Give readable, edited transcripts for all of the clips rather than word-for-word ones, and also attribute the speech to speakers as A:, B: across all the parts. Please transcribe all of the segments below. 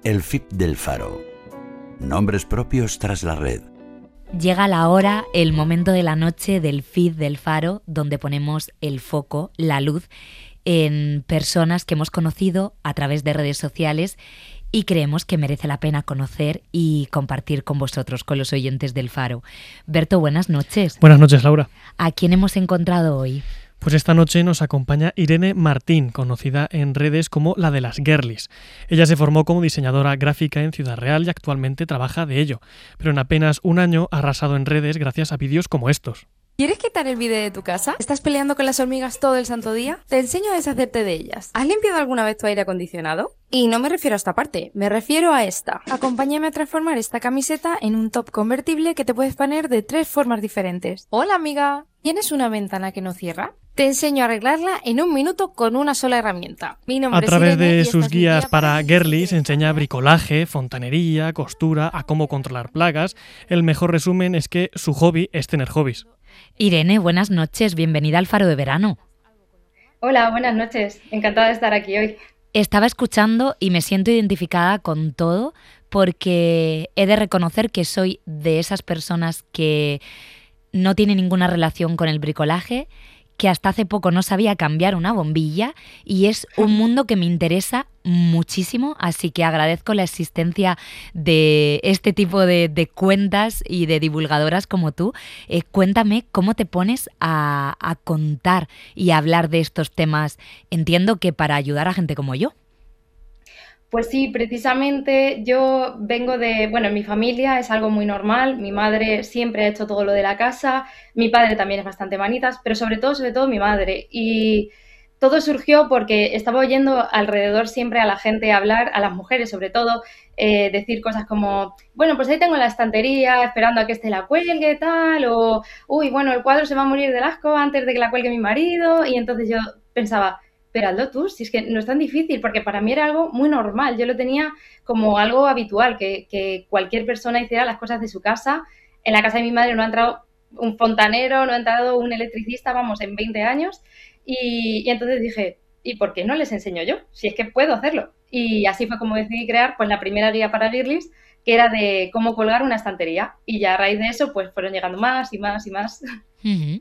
A: El feed del Faro. Nombres propios tras la red.
B: Llega la hora, el momento de la noche del feed del Faro, donde ponemos el foco, la luz, en personas que hemos conocido a través de redes sociales y creemos que merece la pena conocer y compartir con vosotros, con los oyentes del Faro. Berto, buenas noches.
C: Buenas noches, Laura.
B: ¿A quién hemos encontrado hoy?
C: Pues esta noche nos acompaña Irene Martín, conocida en redes como la de las girlies. Ella se formó como diseñadora gráfica en Ciudad Real y actualmente trabaja de ello, pero en apenas un año ha arrasado en redes gracias a vídeos como estos.
D: ¿Quieres quitar el vídeo de tu casa? ¿Estás peleando con las hormigas todo el santo día? Te enseño a deshacerte de ellas. ¿Has limpiado alguna vez tu aire acondicionado? Y no me refiero a esta parte, me refiero a esta. Acompáñame a transformar esta camiseta en un top convertible que te puedes poner de 3 formas diferentes. Hola, amiga. ¿Tienes una ventana que no cierra? Te enseño a arreglarla en 1 minuto con una sola herramienta. Mi nombre
C: A través
D: es Irene
C: de
D: y
C: sus
D: esta es mi
C: guías
D: guía
C: para girlies enseña bricolaje, fontanería, costura, a cómo controlar plagas. El mejor resumen es que su hobby es tener hobbies.
B: Irene, buenas noches, bienvenida al Faro de Verano.
E: Hola, buenas noches. Encantada de estar aquí hoy.
B: Estaba escuchando y me siento identificada con todo porque he de reconocer que soy de esas personas que no tienen ninguna relación con el bricolaje, que hasta hace poco no sabía cambiar una bombilla y es un mundo que me interesa muchísimo, así que agradezco la existencia de este tipo de cuentas y de divulgadoras como tú. Cuéntame cómo te pones a contar y a hablar de estos temas, entiendo que para ayudar a gente como yo.
E: Pues sí, precisamente yo vengo de, bueno, en mi familia es algo muy normal, mi madre siempre ha hecho todo lo de la casa, mi padre también es bastante manitas, pero sobre todo mi madre. Y todo surgió porque estaba oyendo alrededor siempre a la gente hablar, a las mujeres sobre todo, decir cosas como, bueno, pues ahí tengo la estantería esperando a que este la cuelgue, tal, o, uy, bueno, el cuadro se va a morir del asco antes de que la cuelgue mi marido, y entonces yo pensaba, pero hazlo tú, si es que no es tan difícil, porque para mí era algo muy normal, yo lo tenía como algo habitual, que cualquier persona hiciera las cosas de su casa. En la casa de mi madre no ha entrado un fontanero, no ha entrado un electricista, vamos, en 20 años, y entonces dije, ¿y por qué no les enseño yo? Si es que puedo hacerlo. Y así fue como decidí crear pues la primera guía para girlies, que era de cómo colgar una estantería, y ya a raíz de eso pues fueron llegando más y más y más.
B: Uh-huh.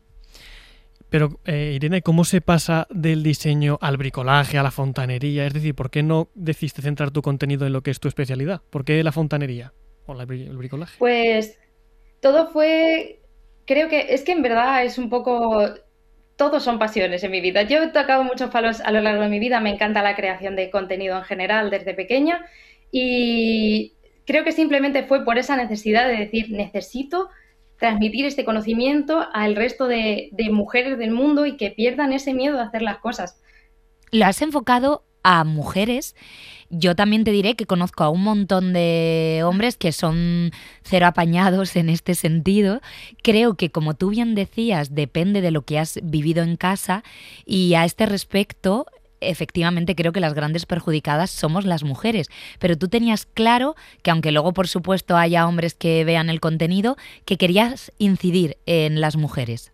C: Pero, Irene, ¿cómo se pasa del diseño al bricolaje, a la fontanería? Es decir, ¿por qué no decidiste centrar tu contenido en lo que es tu especialidad? ¿Por qué la fontanería o el bricolaje?
E: Pues todo fue, creo que es que en verdad es un poco, todos son pasiones en mi vida. Yo he tocado muchos palos a lo largo de mi vida, me encanta la creación de contenido en general desde pequeña y creo que simplemente fue por esa necesidad de decir, necesito transmitir este conocimiento al resto de mujeres del mundo y que pierdan ese miedo a hacer las cosas.
B: Lo has enfocado a mujeres. Yo también te diré que conozco a un montón de hombres que son cero apañados en este sentido. Creo que, como tú bien decías, depende de lo que has vivido en casa y a este respecto, efectivamente creo que las grandes perjudicadas somos las mujeres, pero tú tenías claro que aunque luego por supuesto haya hombres que vean el contenido, que querías incidir en las mujeres.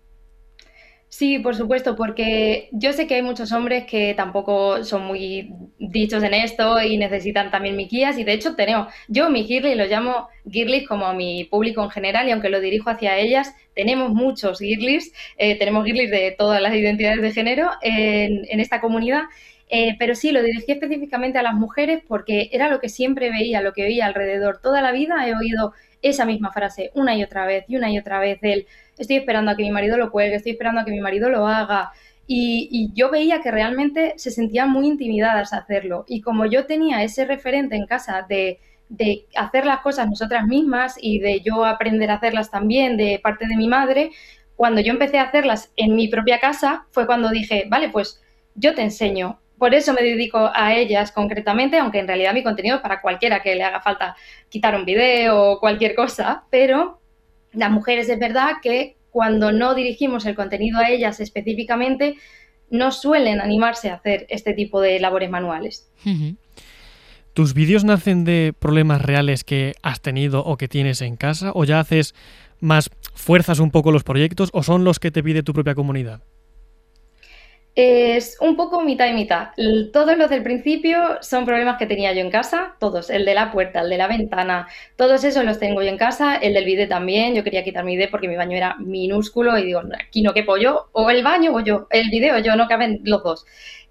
E: Sí, por supuesto, porque yo sé que hay muchos hombres que tampoco son muy dichos en esto y necesitan también mis guías y de hecho yo mi girly lo llamo girlies como a mi público en general y aunque lo dirijo hacia ellas, tenemos muchos girlies, tenemos girlies de todas las identidades de género en esta comunidad, pero sí, lo dirigí específicamente a las mujeres porque era lo que siempre veía, lo que veía alrededor. Toda la vida he oído esa misma frase una y otra vez del estoy esperando a que mi marido lo cuelgue, estoy esperando a que mi marido lo haga. Y yo veía que realmente se sentían muy intimidadas a hacerlo. Y como yo tenía ese referente en casa de hacer las cosas nosotras mismas y de yo aprender a hacerlas también de parte de mi madre, cuando yo empecé a hacerlas en mi propia casa fue cuando dije, vale, pues yo te enseño. Por eso me dedico a ellas concretamente, aunque en realidad mi contenido es para cualquiera que le haga falta quitar un video o cualquier cosa, pero las mujeres es verdad que cuando no dirigimos el contenido a ellas específicamente, no suelen animarse a hacer este tipo de labores manuales.
B: Uh-huh.
C: ¿Tus vídeos nacen de problemas reales que has tenido o que tienes en casa? ¿O ya haces más, fuerzas un poco los proyectos o son los que te pide tu propia comunidad?
E: Es un poco mitad y mitad. Todos los del principio son problemas que tenía yo en casa, todos. El de la puerta, el de la ventana, todos esos los tengo yo en casa. El del bidet también. Yo quería quitar mi bidet porque mi baño era minúsculo y digo, aquí no quepo yo, o el baño o yo, el bidet o yo, no caben los dos.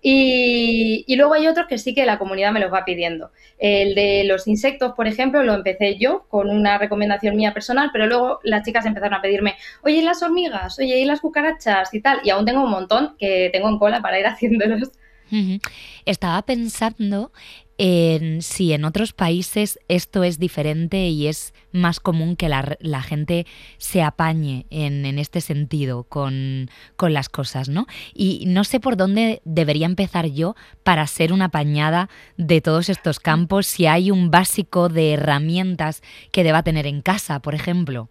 E: Y luego hay otros que sí que la comunidad me los va pidiendo. El de los insectos, por ejemplo, lo empecé yo con una recomendación mía personal, pero luego las chicas empezaron a pedirme, oye, ¿y las hormigas? Oye, ¿y las cucarachas? Y tal. Y aún tengo un montón que tengo en cola para ir haciéndolos.
B: Estaba pensando en si en otros países esto es diferente y es más común que la gente se apañe en este sentido con las cosas, ¿no? Y no sé por dónde debería empezar yo para ser una apañada de todos estos campos, si hay un básico de herramientas que deba tener en casa, por ejemplo.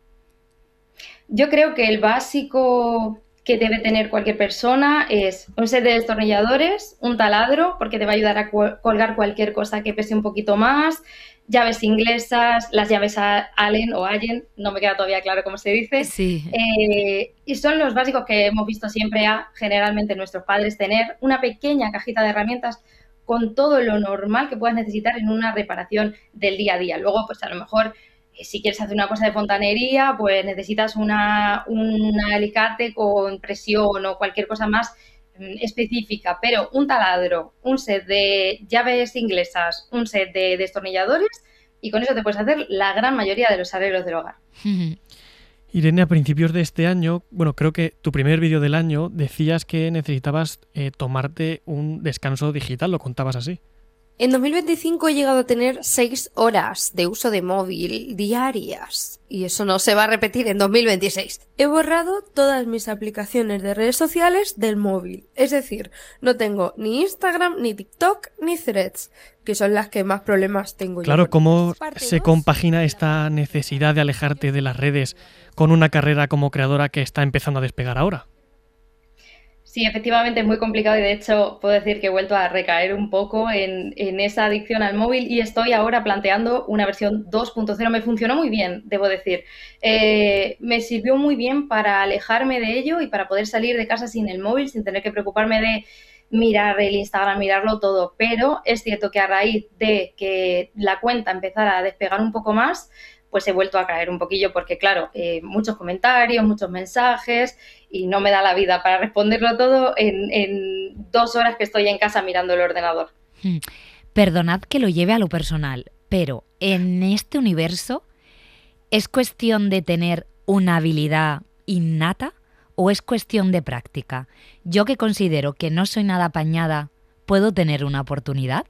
E: Yo creo que el básico que debe tener cualquier persona es un set de destornilladores, un taladro, porque te va a ayudar a colgar cualquier cosa que pese un poquito más, llaves inglesas, las llaves Allen o Allen, no me queda todavía claro cómo se dice.
B: Sí.
E: Y son los básicos que hemos visto siempre generalmente nuestros padres tener, una pequeña cajita de herramientas con todo lo normal que puedas necesitar en una reparación del día a día. Luego, pues a lo mejor si quieres hacer una cosa de fontanería, pues necesitas un alicate con presión o cualquier cosa más específica, pero un taladro, un set de llaves inglesas, un set de destornilladores y con eso te puedes hacer la gran mayoría de los arreglos del hogar.
C: Irene, a principios de este año, bueno, creo que tu primer vídeo del año, decías que necesitabas tomarte un descanso digital, lo contabas así.
D: En 2025 he llegado a tener 6 horas de uso de móvil diarias y eso no se va a repetir en 2026. He borrado todas mis aplicaciones de redes sociales del móvil, es decir, no tengo ni Instagram, ni TikTok, ni Threads, que son las que más problemas tengo.
C: Claro, ¿cómo se compagina esta necesidad de alejarte de las redes con una carrera como creadora que está empezando a despegar ahora?
E: Sí, efectivamente es muy complicado y de hecho puedo decir que he vuelto a recaer un poco en esa adicción al móvil y estoy ahora planteando una versión 2.0. Me funcionó muy bien, debo decir. Me sirvió muy bien para alejarme de ello y para poder salir de casa sin el móvil, sin tener que preocuparme de mirar el Instagram, mirarlo todo. Pero es cierto que a raíz de que la cuenta empezara a despegar un poco más, pues he vuelto a caer un poquillo porque, claro, muchos comentarios, muchos mensajes y no me da la vida para responderlo todo en 2 horas que estoy en casa mirando el ordenador.
B: Perdonad que lo lleve a lo personal, pero en este universo, ¿es cuestión de tener una habilidad innata o es cuestión de práctica? Yo que considero que no soy nada apañada, ¿puedo tener una oportunidad?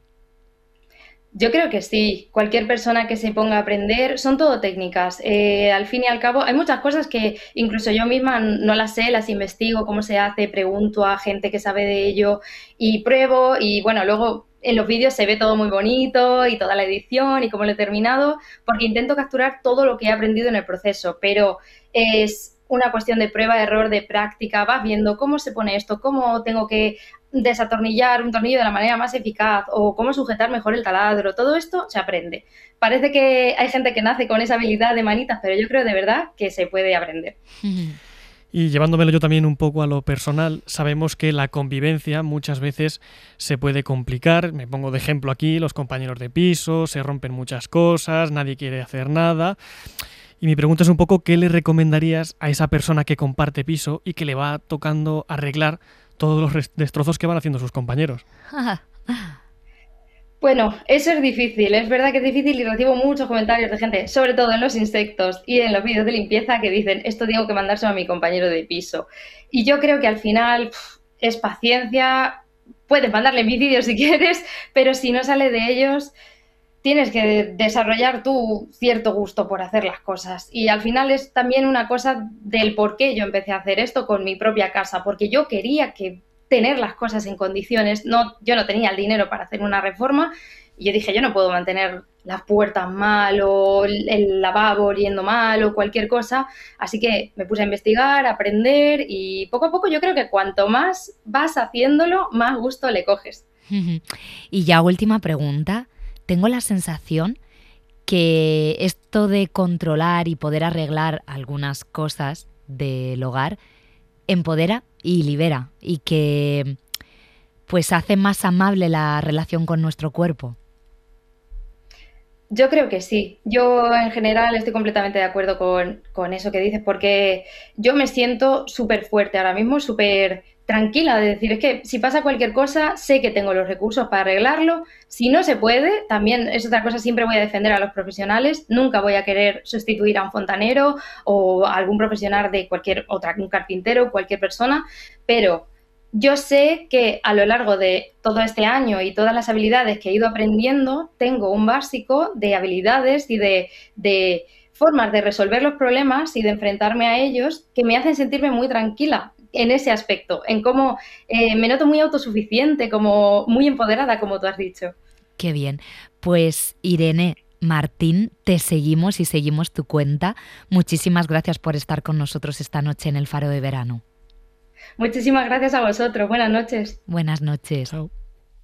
E: Yo creo que sí, cualquier persona que se ponga a aprender, son todo técnicas. Al fin y al cabo, hay muchas cosas que incluso yo misma no las sé, las investigo, cómo se hace, pregunto a gente que sabe de ello y pruebo y bueno, luego en los vídeos se ve todo muy bonito y toda la edición y cómo lo he terminado, porque intento capturar todo lo que he aprendido en el proceso, pero es una cuestión de prueba, error, de práctica, vas viendo cómo se pone esto, cómo tengo que desatornillar un tornillo de la manera más eficaz o cómo sujetar mejor el taladro, todo esto se aprende. Parece que hay gente que nace con esa habilidad de manitas, pero yo creo de verdad que se puede aprender.
C: Y llevándomelo yo también un poco a lo personal, sabemos que la convivencia muchas veces se puede complicar. Me pongo de ejemplo aquí, los compañeros de piso, se rompen muchas cosas, nadie quiere hacer nada. Y mi pregunta es un poco, ¿qué le recomendarías a esa persona que comparte piso y que le va tocando arreglar todos los destrozos que van haciendo sus compañeros?
E: Bueno, eso es difícil, es verdad que es difícil y recibo muchos comentarios de gente, sobre todo en los insectos y en los vídeos de limpieza, que dicen, esto tengo que mandárselo a mi compañero de piso. Y yo creo que al final es paciencia, puedes mandarle mis vídeos si quieres, pero si no sale de ellos, tienes que desarrollar tú cierto gusto por hacer las cosas. Y al final es también una cosa del por qué yo empecé a hacer esto con mi propia casa, porque yo quería tener las cosas en condiciones. Yo no tenía el dinero para hacer una reforma y yo dije, yo no puedo mantener las puertas mal o el lavabo oliendo mal o cualquier cosa. Así que me puse a investigar, a aprender y poco a poco yo creo que cuanto más vas haciéndolo, más gusto le coges.
B: Y ya última pregunta. Tengo la sensación que esto de controlar y poder arreglar algunas cosas del hogar empodera y libera y que pues hace más amable la relación con nuestro cuerpo.
E: Yo creo que sí. Yo en general estoy completamente de acuerdo con eso que dices, porque yo me siento súper fuerte ahora mismo, súper tranquila de decir, es que si pasa cualquier cosa, sé que tengo los recursos para arreglarlo. Si no se puede, también es otra cosa, siempre voy a defender a los profesionales, nunca voy a querer sustituir a un fontanero o a algún profesional de cualquier otra, un carpintero, cualquier persona, pero yo sé que a lo largo de todo este año y todas las habilidades que he ido aprendiendo, tengo un básico de habilidades y de formas de resolver los problemas y de enfrentarme a ellos que me hacen sentirme muy tranquila en ese aspecto, en cómo me noto muy autosuficiente, como muy empoderada, como tú has dicho.
B: Qué bien. Pues Irene Martín, te seguimos y seguimos tu cuenta. Muchísimas gracias por estar con nosotros esta noche en el Faro de Verano.
E: Muchísimas gracias a vosotros. Buenas noches.
B: Buenas noches.
C: Chao.